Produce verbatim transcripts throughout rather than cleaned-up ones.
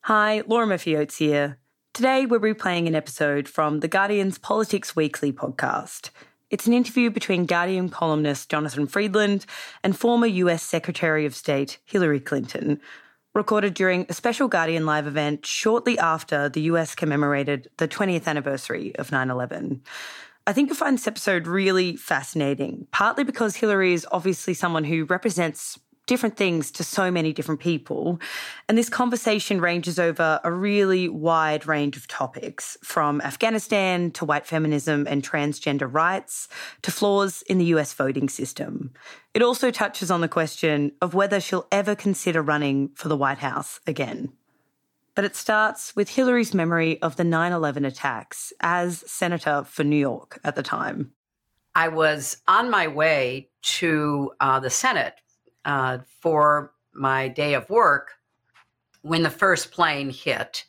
Hi, Laura Murphy-Oates here. Today we're replaying an episode from The Guardian's Politics Weekly podcast. It's an interview between Guardian columnist Jonathan Freedland and former U S Secretary of State Hillary Clinton, recorded during a special Guardian Live event shortly after the U S commemorated the twentieth anniversary of nine eleven. I think you'll find this episode really fascinating, partly because Hillary is obviously someone who represents different things to so many different people. And this conversation ranges over a really wide range of topics, from Afghanistan to white feminism and transgender rights to flaws in the U S voting system. It also touches on the question of whether she'll ever consider running for the White House again. But it starts with Hillary's memory of the nine eleven attacks as Senator for New York at the time. I was on my way to uh, the Senate Uh, for my day of work when the first plane hit.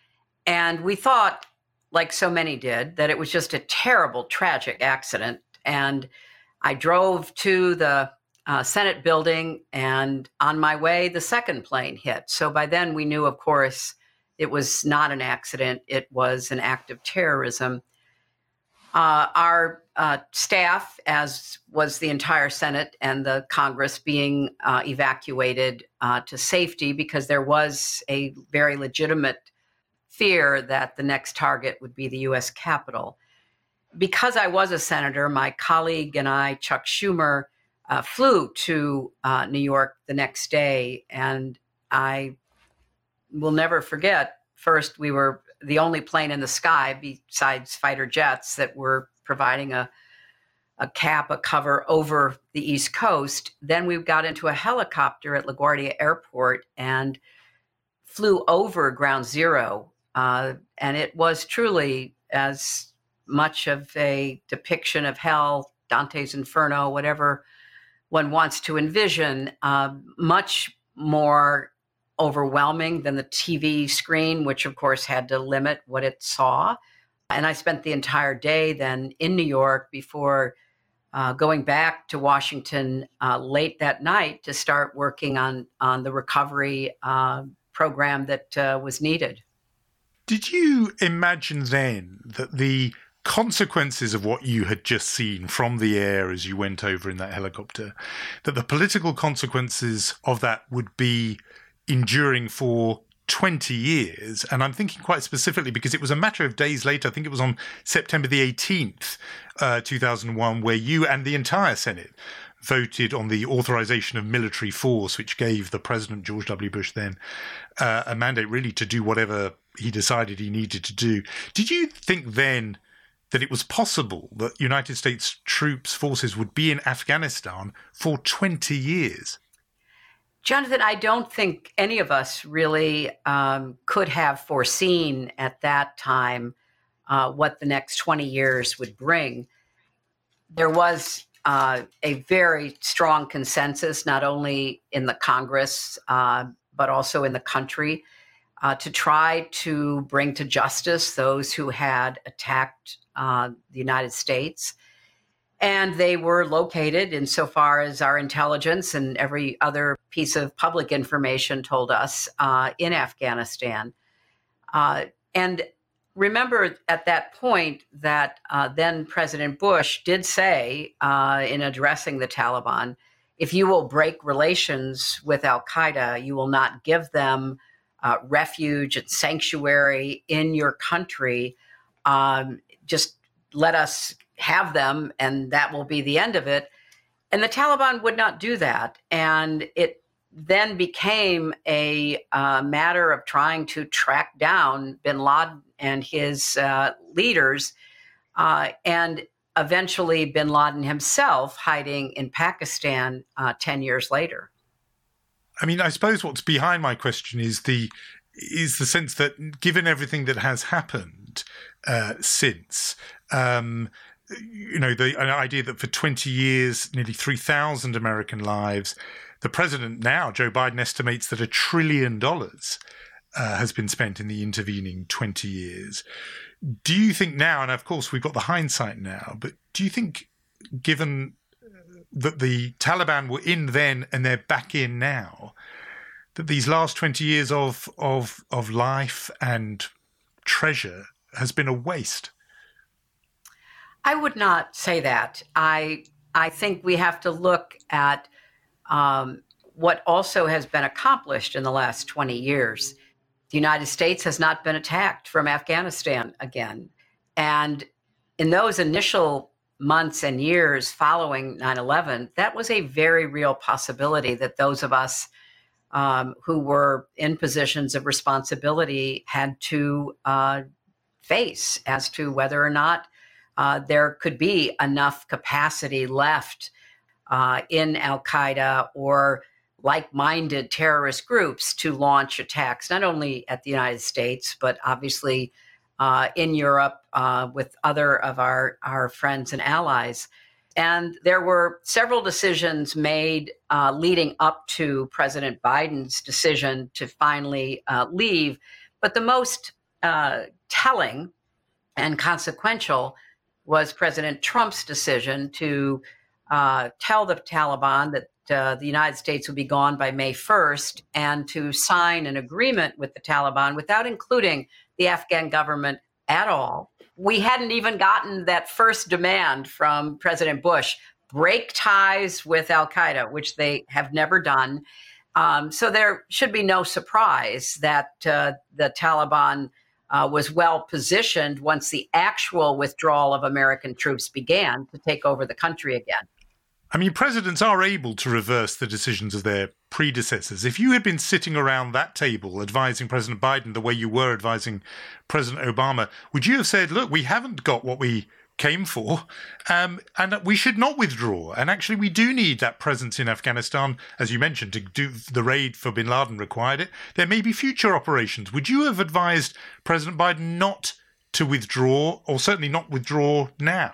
And we thought, like so many did, that it was just a terrible, tragic accident. And I drove to the uh, Senate building, and on my way, the second plane hit. So by then we knew, of course, it was not an accident. It was an act of terrorism. Uh, our uh, staff, as was the entire Senate and the Congress, being uh, evacuated uh, to safety because there was a very legitimate fear that the next target would be the U S Capitol. Because I was a senator, my colleague and I, Chuck Schumer, uh, flew to uh, New York the next day. And I will never forget, first, we were the only plane in the sky besides fighter jets that were providing a, a cap, a cover over the East Coast. Then we got into a helicopter at LaGuardia Airport and flew over Ground Zero. Uh, and it was truly as much of a depiction of hell, Dante's Inferno, whatever one wants to envision, uh, much more overwhelming than the T V screen, which of course had to limit what it saw. And I spent the entire day then in New York before uh, going back to Washington uh, late that night to start working on, on the recovery uh, program that uh, was needed. Did you imagine then that the consequences of what you had just seen from the air as you went over in that helicopter, that the political consequences of that would be enduring for twenty years? And I'm thinking quite specifically because it was a matter of days later, I think it was on September the eighteenth, uh, two thousand one, where you and the entire Senate voted on the authorization of military force, which gave the President, George W. Bush, then uh, a mandate really to do whatever he decided he needed to do. Did you think then that it was possible that United States troops, forces would be in Afghanistan for twenty years? Jonathan, I don't think any of us really um, could have foreseen at that time uh, what the next twenty years would bring. There was uh, a very strong consensus, not only in the Congress, uh, but also in the country, uh, to try to bring to justice those who had attacked uh, the United States. And they were located, insofar as our intelligence and every other piece of public information told us, uh, in Afghanistan. Uh, and remember at that point that uh, then President Bush did say uh, in addressing the Taliban, if you will break relations with al-Qaeda, you will not give them uh, refuge and sanctuary in your country. Um, just let us have them, and that will be the end of it. And the Taliban would not do that. And it then became a uh, matter of trying to track down bin Laden and his uh, leaders, uh, and eventually bin Laden himself hiding in Pakistan uh, ten years later. I mean, I suppose what's behind my question is the is the sense that given everything that has happened uh, since, um, you know, the idea that for twenty years, nearly three thousand American lives, the president now, Joe Biden, estimates that a trillion dollars uh, has been spent in the intervening twenty years. Do you think now, and of course we've got the hindsight now, but do you think, given that the Taliban were in then and they're back in now, that these last twenty years of of of life and treasure has been a waste? I would not say that. I I think we have to look at um, what also has been accomplished in the last twenty years. The United States has not been attacked from Afghanistan again. And in those initial months and years following nine eleven, that was a very real possibility that those of us um, who were in positions of responsibility had to uh, face as to whether or not uh, there could be enough capacity left uh, in Al-Qaeda or like-minded terrorist groups to launch attacks, not only at the United States, but obviously uh, in Europe uh, with other of our, our friends and allies. And there were several decisions made uh, leading up to President Biden's decision to finally uh, leave. But the most uh, telling and consequential was President Trump's decision to uh, tell the Taliban that Uh, the United States would be gone by May first, and to sign an agreement with the Taliban without including the Afghan government at all. We hadn't even gotten that first demand from President Bush, break ties with Al-Qaeda, which they have never done. Um, so there should be no surprise that uh, the Taliban uh, was well positioned once the actual withdrawal of American troops began to take over the country again. I mean, presidents are able to reverse the decisions of their predecessors. If you had been sitting around that table advising President Biden the way you were advising President Obama, would you have said, look, we haven't got what we came for, um, and we should not withdraw? And actually, we do need that presence in Afghanistan, as you mentioned, to do the raid for bin Laden required it. There may be future operations. Would you have advised President Biden not to withdraw, or certainly not withdraw now?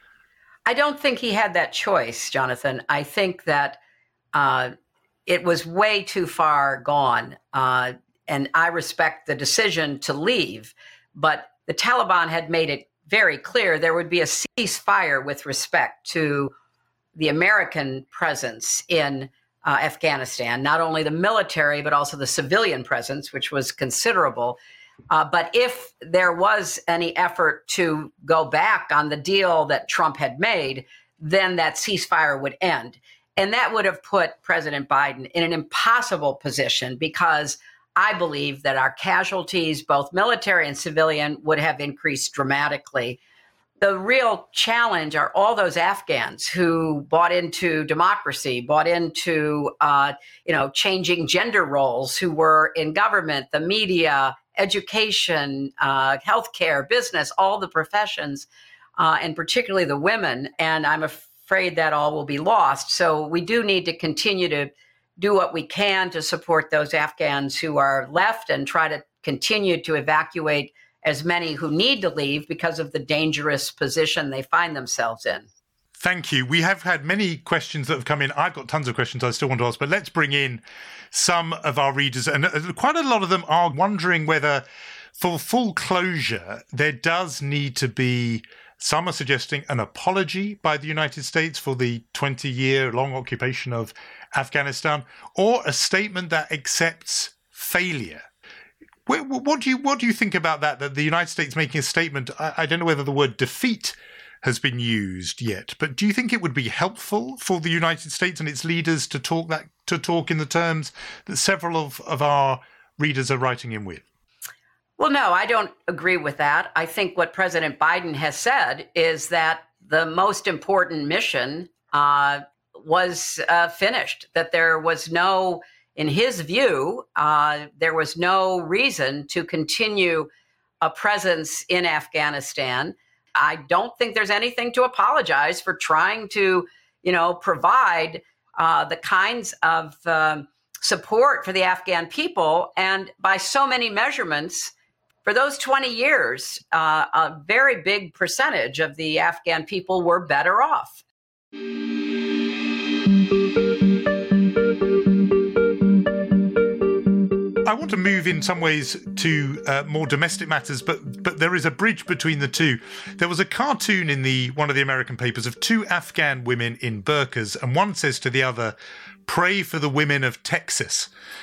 I don't think he had that choice, Jonathan. I think that uh, it was way too far gone. Uh, and I respect the decision to leave. But the Taliban had made it very clear there would be a ceasefire with respect to the American presence in uh, Afghanistan, not only the military, but also the civilian presence, which was considerable. Uh, but if there was any effort to go back on the deal that Trump had made, then that ceasefire would end. And that would have put President Biden in an impossible position, because I believe that our casualties, both military and civilian, would have increased dramatically. The real challenge are all those Afghans who bought into democracy, bought into, uh, you know, changing gender roles, who were in government, the media, education, uh, healthcare, business, all the professions, uh, and particularly the women. And I'm afraid that all will be lost. So we do need to continue to do what we can to support those Afghans who are left and try to continue to evacuate as many who need to leave because of the dangerous position they find themselves in. Thank you. We have had many questions that have come in. I've got tons of questions I still want to ask, but let's bring in some of our readers. And quite a lot of them are wondering whether, for full closure, there does need to be, some are suggesting, an apology by the United States for the twenty-year-long occupation of Afghanistan, or a statement that accepts failure. What do you what do you think about that, that the United States making a statement? I, I don't know whether the word defeat has been used yet, but do you think it would be helpful for the United States and its leaders to talk that to talk in the terms that several of, of our readers are writing in with? Well, no, I don't agree with that. I think what President Biden has said is that the most important mission uh, was uh, finished, that there was no, in his view, uh, there was no reason to continue a presence in Afghanistan. I don't think there's anything to apologize for trying to, you know, provide uh, the kinds of uh, support for the Afghan people. And by so many measurements, for those twenty years, uh, a very big percentage of the Afghan people were better off. I want to move in some ways to uh, more domestic matters, but but there is a bridge between the two. There was a cartoon in the one of the American papers of two Afghan women in burqas, and one says to the other, "Pray for the women of Texas."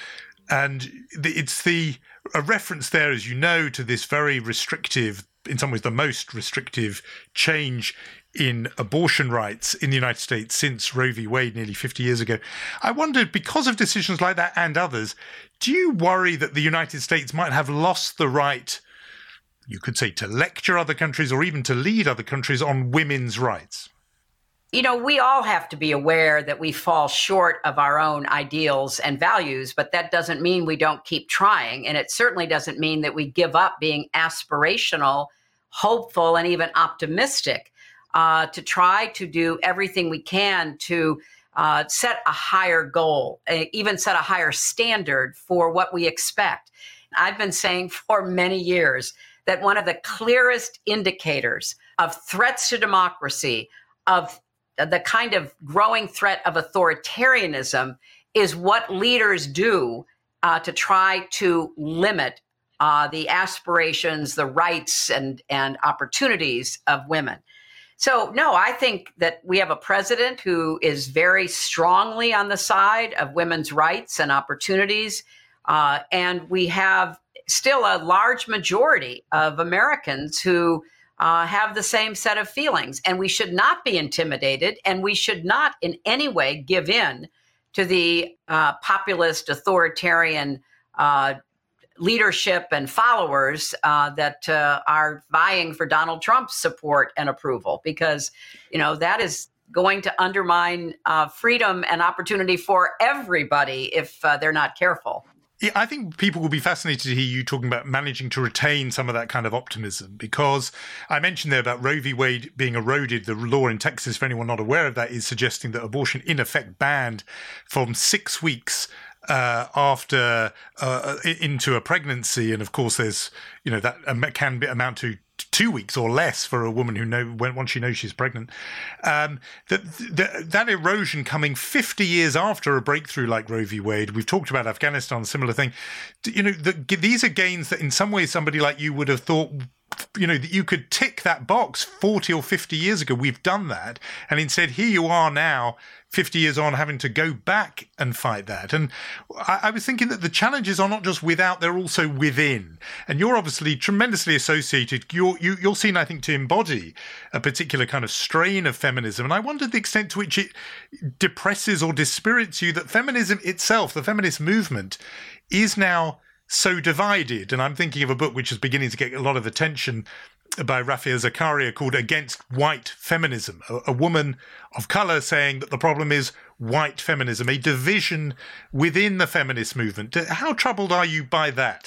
And it's the a reference there, as you know, to this very restrictive, in some ways the most restrictive change in abortion rights in the United States since Roe v. Wade nearly fifty years ago. I wondered, because of decisions like that and others, do you worry that the United States might have lost the right, you could say, to lecture other countries or even to lead other countries on women's rights? You know, we all have to be aware that we fall short of our own ideals and values, but that doesn't mean we don't keep trying. And it certainly doesn't mean that we give up being aspirational, hopeful, and even optimistic uh, to try to do everything we can to uh, set a higher goal, uh, even set a higher standard for what we expect. I've been saying for many years that one of the clearest indicators of threats to democracy, of the kind of growing threat of authoritarianism, is what leaders do uh, to try to limit uh, the aspirations, the rights, and, and opportunities of women. So, no, I think that we have a president who is very strongly on the side of women's rights and opportunities. Uh, and we have still a large majority of Americans who Uh, have the same set of feelings, and we should not be intimidated, and we should not in any way give in to the uh, populist, authoritarian uh, leadership and followers uh, that uh, are vying for Donald Trump's support and approval, because, you know, that is going to undermine uh, freedom and opportunity for everybody if uh, they're not careful. Yeah, I think people will be fascinated to hear you talking about managing to retain some of that kind of optimism, because I mentioned there about Roe v. Wade being eroded. The law in Texas, for anyone not aware of that, is suggesting that abortion in effect banned from six weeks uh, after uh, into a pregnancy. And of course, there's, you know, that can be, amount to two weeks or less for a woman who know when once she knows she's pregnant. Um, that, that that erosion coming fifty years after a breakthrough like Roe v. Wade. We've talked about Afghanistan, a similar thing. You know, the, these are gains that in some ways somebody like you would have thought, you know, that you could tick that box forty or fifty years ago. We've done that. And instead, here you are now, fifty years on, having to go back and fight that. And I, I was thinking that the challenges are not just without, they're also within. And you're obviously tremendously associated. You're, you, you're seen, I think, to embody a particular kind of strain of feminism. And I wondered the extent to which it depresses or dispirits you that feminism itself, the feminist movement, is now so divided. And I'm thinking of a book which is beginning to get a lot of attention by Rafia Zakaria called Against White Feminism, a, a woman of colour saying that the problem is white feminism, a division within the feminist movement. How troubled are you by that?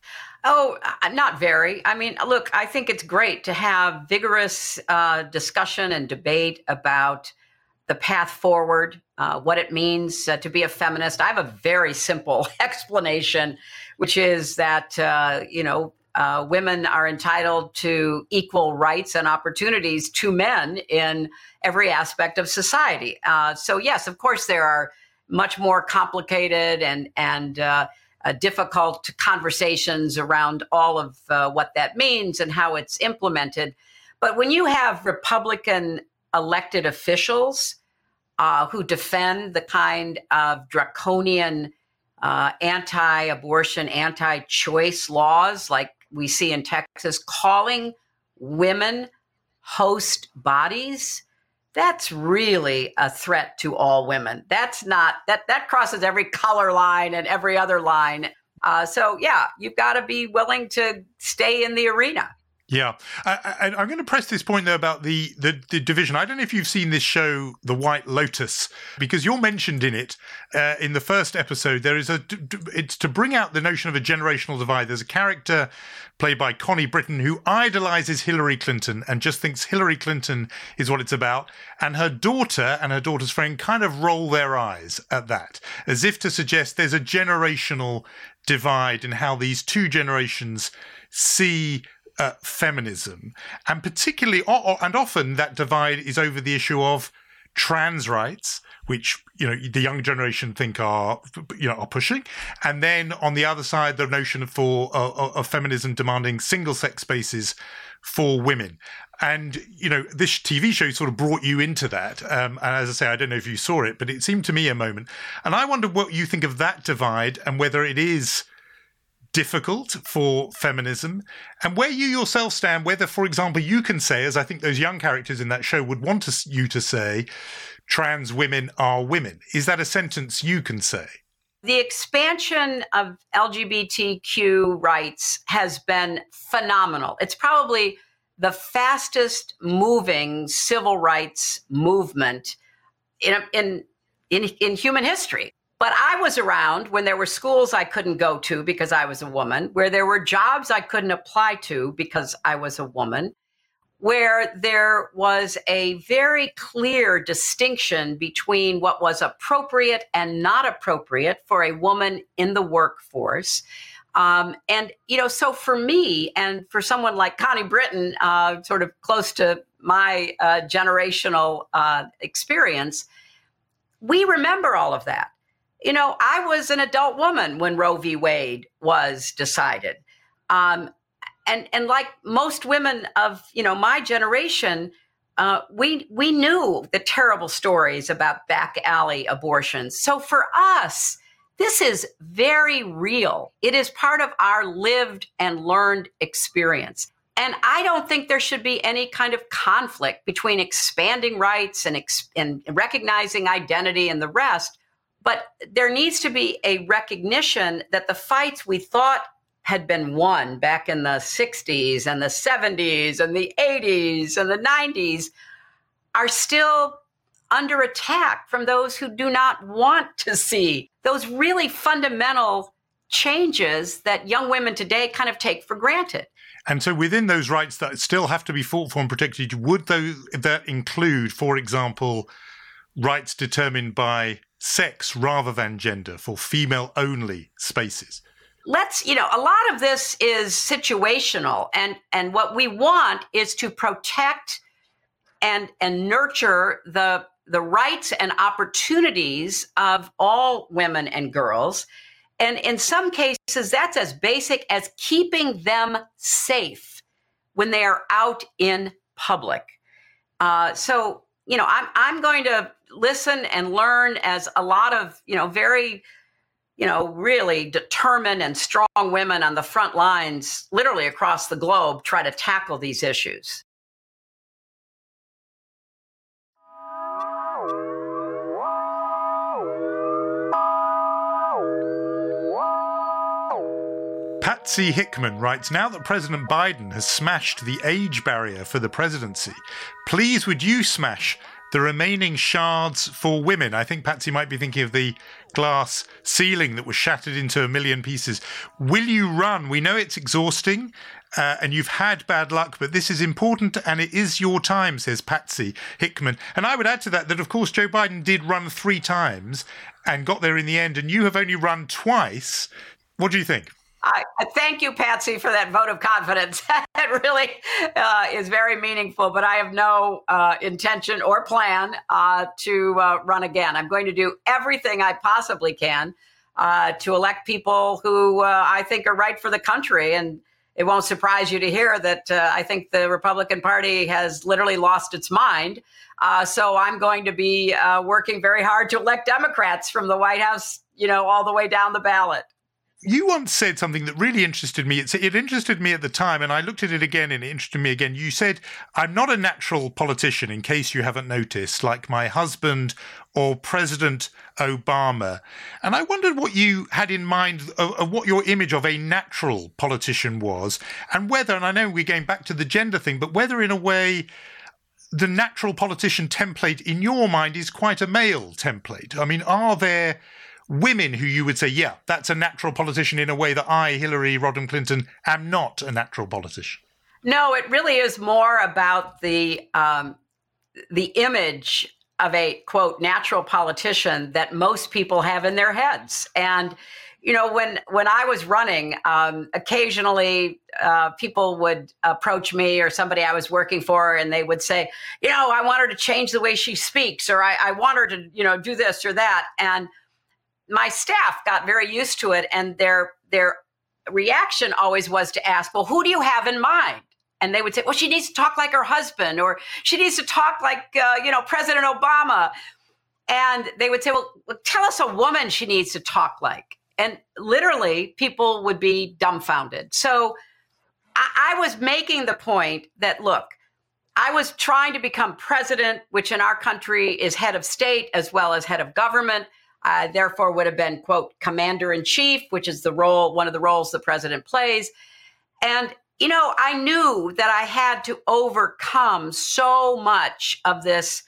Oh, not very. I mean, look, I think it's great to have vigorous uh, discussion and debate about the path forward, uh, what it means uh, to be a feminist. I have a very simple explanation, which is that, uh, you know, uh, women are entitled to equal rights and opportunities to men in every aspect of society. Uh, so, yes, of course, there are much more complicated and, and uh, uh, difficult conversations around all of uh, what that means and how it's implemented. But when you have Republican elected officials uh, who defend the kind of draconian uh, anti-abortion, anti-choice laws like we see in Texas, calling women host bodies, that's really a threat to all women. That's not, that, that crosses every color line and every other line. Uh, so, yeah, you've got to be willing to stay in the arena. Yeah. I, I, I'm going to press this point, though, about the, the, the division. I don't know if you've seen this show, The White Lotus, because you're mentioned in it uh, in the first episode. There is a, it's to bring out the notion of a generational divide. There's a character played by Connie Britton who idolizes Hillary Clinton and just thinks Hillary Clinton is what it's about. And her daughter and her daughter's friend kind of roll their eyes at that, as if to suggest there's a generational divide in how these two generations see Uh, feminism, and particularly, and often that divide is over the issue of trans rights, which, you know, the young generation think are, you know, are pushing. And then on the other side, the notion of, for, uh, of feminism demanding single-sex spaces for women. And, you know, this T V show sort of brought you into that. Um, and as I say, I don't know if you saw it, but it seemed to me a moment. And I wonder what you think of that divide and whether it is difficult for feminism, and where you yourself stand, whether, for example, you can say, as I think those young characters in that show would want to, you to say, trans women are women. Is that a sentence you can say? The expansion of L G B T Q rights has been phenomenal. It's probably the fastest moving civil rights movement in, in, in, in human history. But I was around when there were schools I couldn't go to because I was a woman, where there were jobs I couldn't apply to because I was a woman, where there was a very clear distinction between what was appropriate and not appropriate for a woman in the workforce. Um, and, you know, so for me and for someone like Connie Britton, uh, sort of close to my uh, generational uh, experience, we remember all of that. You know, I was an adult woman when Roe v. Wade was decided. Um, and, and like most women of, you know, my generation, uh, we, we knew the terrible stories about back alley abortions. So for us, this is very real. It is part of our lived and learned experience. And I don't think there should be any kind of conflict between expanding rights and, ex- and recognizing identity and the rest. But there needs to be a recognition that the fights we thought had been won back in the sixties and the seventies and the eighties and the nineties are still under attack from those who do not want to see those really fundamental changes that young women today kind of take for granted. And so within those rights that still have to be fought for and protected, would those, that include, for example, rights determined by sex rather than gender for female-only spaces? Let's, you know, a lot of this is situational. And, and what we want is to protect and, and nurture the, the rights and opportunities of all women and girls. And in some cases, that's as basic as keeping them safe when they are out in public. Uh, so, you know, I'm I'm going to listen and learn as a lot of, you know, very, you know, really determined and strong women on the front lines, literally across the globe, try to tackle these issues. Patsy Hickman writes, now that President Biden has smashed the age barrier for the presidency, please would you smash the remaining shards for women? I think Patsy might be thinking of the glass ceiling that was shattered into a million pieces. Will you run? We know it's exhausting uh, and you've had bad luck, but this is important and it is your time, says Patsy Hickman. And I would add to that that, of course, Joe Biden did run three times and got there in the end, and you have only run twice. What do you think? I, I thank you, Patsy, for that vote of confidence. That really uh, is very meaningful, but I have no uh, intention or plan uh, to uh, run again. I'm going to do everything I possibly can uh, to elect people who uh, I think are right for the country. And it won't surprise you to hear that uh, I think the Republican Party has literally lost its mind. Uh, so I'm going to be uh, working very hard to elect Democrats from the White House, you know, all the way down the ballot. You once said something that really interested me. It's, it interested me at the time, and I looked at it again, and it interested me again. You said, I'm not a natural politician, in case you haven't noticed, like my husband or President Obama. And I wondered what you had in mind, of, of what your image of a natural politician was, and whether, and I know we're going back to the gender thing, but whether in a way the natural politician template in your mind is quite a male template. I mean, are there women who you would say, yeah, that's a natural politician in a way that I, Hillary Rodham Clinton, am not a natural politician? No, it really is more about the um, the image of a, quote, natural politician that most people have in their heads. And, you know, when when I was running, um, occasionally uh, people would approach me or somebody I was working for, and they would say, you know, I want her to change the way she speaks, or I, I want her to, you know, do this or that. And my staff got very used to it, and their their reaction always was to ask, well, who do you have in mind? And they would say, well, she needs to talk like her husband, or she needs to talk like, uh, you know, President Obama. And they would say, well, tell us a woman she needs to talk like. And literally, people would be dumbfounded. So I, I was making the point that, look, I was trying to become president, which in our country is head of state as well as head of government. I therefore would have been, quote, commander in chief, which is the role, one of the roles the president plays. And you know, I knew that I had to overcome so much of this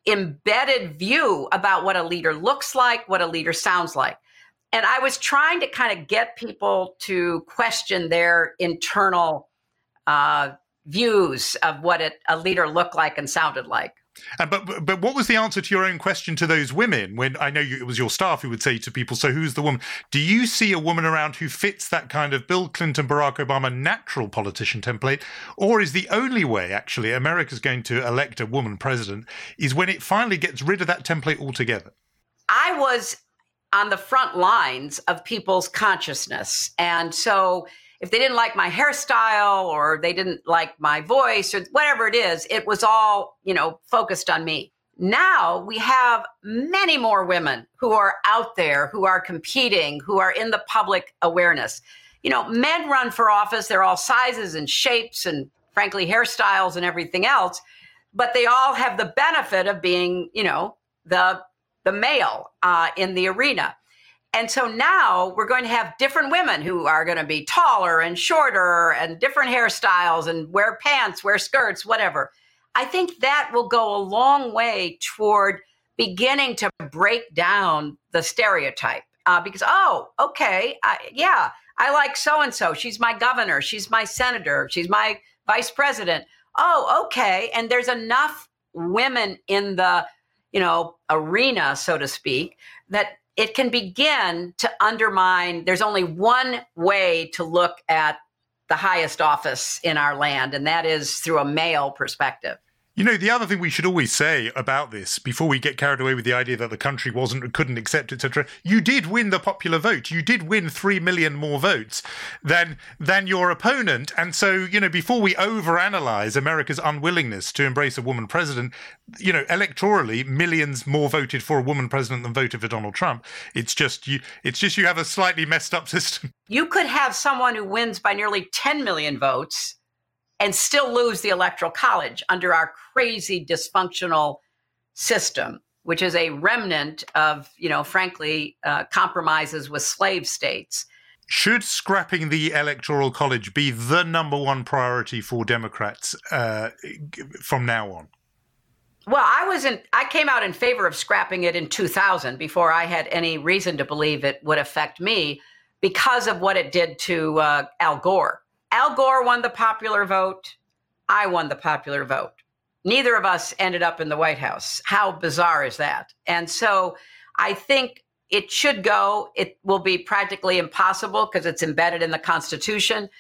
embedded view about what a leader looks like, what a leader sounds like. And I was trying to kind of get people to question their internal uh, views of what it, a leader looked like and sounded like. And but but what was the answer to your own question to those women? When I know you, it was your staff who would say to people, so who's the woman? Do you see a woman around who fits that kind of Bill Clinton, Barack Obama natural politician template? Or is the only way, actually, America's going to elect a woman president is when it finally gets rid of that template altogether? I was on the front lines of people's consciousness. And so if they didn't like my hairstyle or they didn't like my voice or whatever it is, it was all, you know, focused on me. Now we have many more women who are out there, who are competing, who are in the public awareness. You know, men run for office. They're all sizes and shapes and, frankly, hairstyles and everything else. But they all have the benefit of being, you know, the, the male uh, in the arena. And so now we're going to have different women who are going to be taller and shorter and different hairstyles and wear pants, wear skirts, whatever. I think that will go a long way toward beginning to break down the stereotype uh, because, oh, okay, I, yeah, I like so-and-so. She's my governor. She's my senator. She's my vice president. Oh, okay. And there's enough women in the, you know, arena, so to speak, that it can begin to undermine. There's only one way to look at the highest office in our land, and that is through a male perspective. You know, the other thing we should always say about this, before we get carried away with the idea that the country wasn't, couldn't accept, et cetera, you did win the popular vote. You did win three million more votes than than your opponent. And so, you know, before we overanalyze America's unwillingness to embrace a woman president, you know, electorally, millions more voted for a woman president than voted for Donald Trump. It's just you. It's just you have a slightly messed up system. You could have someone who wins by nearly ten million votes and still lose the Electoral College under our crazy dysfunctional system, which is a remnant of, you know, frankly, uh, compromises with slave states. Should scrapping the Electoral College be the number one priority for Democrats uh, from now on? Well, I was in, I came out in favor of scrapping it in two thousand before I had any reason to believe it would affect me because of what it did to uh, Al Gore. Al Gore won the popular vote. I won the popular vote. Neither of us ended up in the White House. How bizarre is that? And so I think it should go. It will be practically impossible because it's embedded in the Constitution.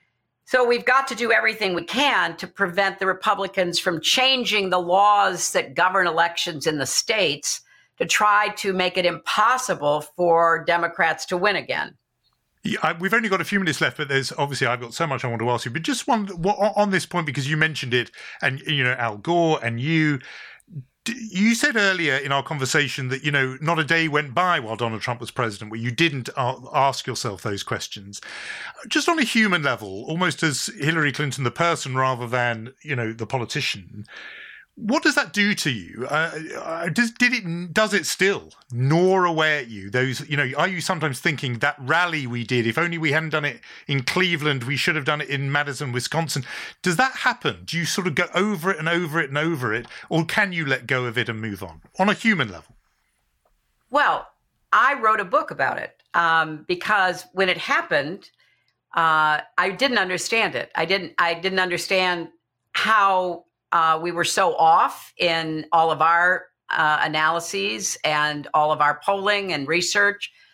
So we've got to do everything we can to prevent the Republicans from changing the laws that govern elections in the states to try to make it impossible for Democrats to win again. Yeah, we've only got a few minutes left, but there's obviously I've got so much I want to ask you. But just one on this point, because you mentioned it, and you know Al Gore and you, you said earlier in our conversation that you know not a day went by while Donald Trump was president where you didn't ask yourself those questions, just on a human level, almost as Hillary Clinton the person rather than you know the politician. What does that do to you? Uh, does did it does it still gnaw away at you? Those you know, are you sometimes thinking that rally we did? If only we hadn't done it in Cleveland, we should have done it in Madison, Wisconsin. Does that happen? Do you sort of go over it and over it and over it, or can you let go of it and move on on a human level? Well, I wrote a book about it um, because when it happened, uh, I didn't understand it. I didn't. I didn't understand how. Uh, we were so off in all of our uh, analyses and all of our polling and research.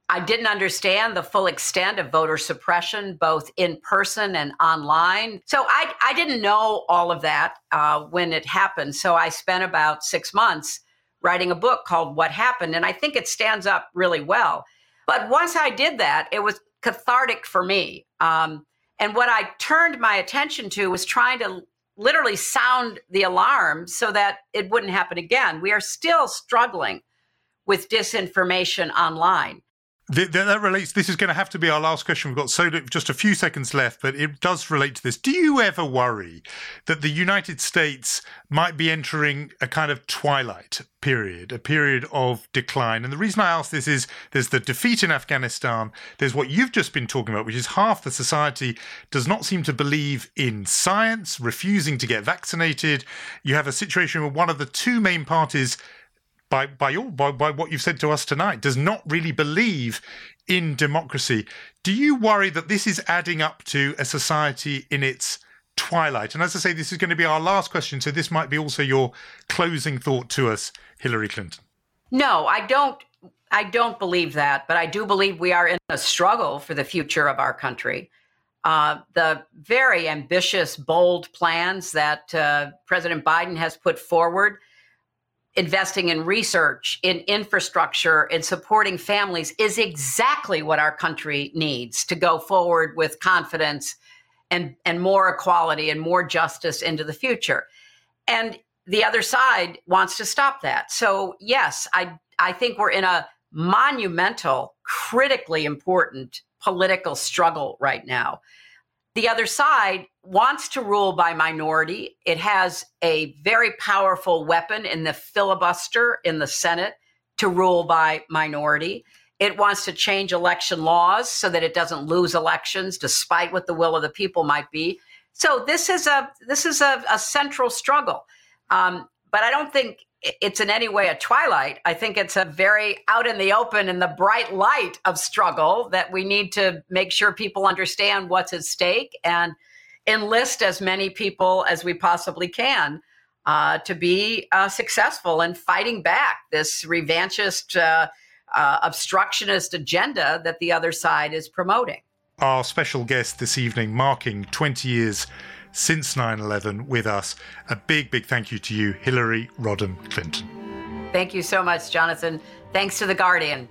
I didn't understand the full extent of voter suppression, both in person and online. So I, I didn't know all of that uh, when it happened. So I spent about six months writing a book called What Happened. And I think it stands up really well. But once I did that, it was cathartic for me. Um, and what I turned my attention to was trying to literally sound the alarm so that it wouldn't happen again. We are still struggling with disinformation online. That, that relates. This is going to have to be our last question. We've got so just a few seconds left, but it does relate to this. Do you ever worry that the United States might be entering a kind of twilight period, a period of decline? And the reason I ask this is there's the defeat in Afghanistan. There's what you've just been talking about, which is half the society does not seem to believe in science, refusing to get vaccinated. You have a situation where one of the two main parties, By by, your, by by what you've said to us tonight, does not really believe in democracy. Do you worry that this is adding up to a society in its twilight? And as I say, this is going to be our last question, so this might be also your closing thought to us, Hillary Clinton. No, I don't. I don't believe that, but I do believe we are in a struggle for the future of our country. Uh, the very ambitious, bold plans that uh, President Biden has put forward, investing in research, in infrastructure, in supporting families, is exactly what our country needs to go forward with confidence and, and more equality and more justice into the future. And the other side wants to stop that. So yes, I, I think we're in a monumental, critically important political struggle right now. The other side wants to rule by minority. It has a very powerful weapon in the filibuster in the Senate to rule by minority. It wants to change election laws so that it doesn't lose elections, despite what the will of the people might be. So this is a this is a, a central struggle. Um, but I don't think it's in any way a twilight. I think it's a very out in the open and the bright light of struggle that we need to make sure people understand what's at stake and enlist as many people as we possibly can uh, to be uh, successful in fighting back this revanchist, uh, uh, obstructionist agenda that the other side is promoting. Our special guest this evening, marking twenty years since nine eleven with us. A big, big thank you to you, Hillary Rodham Clinton. Thank you so much, Jonathan. Thanks to The Guardian.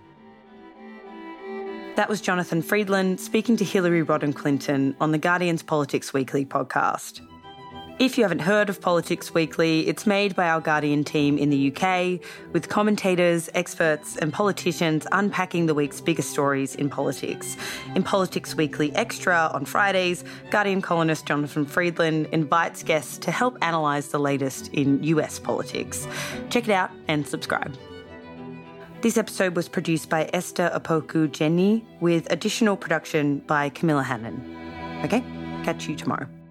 That was Jonathan Freedland speaking to Hillary Rodham Clinton on The Guardian's Politics Weekly podcast. If you haven't heard of Politics Weekly, it's made by our Guardian team in the U K, with commentators, experts and politicians unpacking the week's biggest stories in politics. In Politics Weekly Extra on Fridays, Guardian columnist Jonathan Freedland invites guests to help analyse the latest in U S politics. Check it out and subscribe. This episode was produced by Esther Opoku Jenny, with additional production by Camilla Hannon. Okay, catch you tomorrow.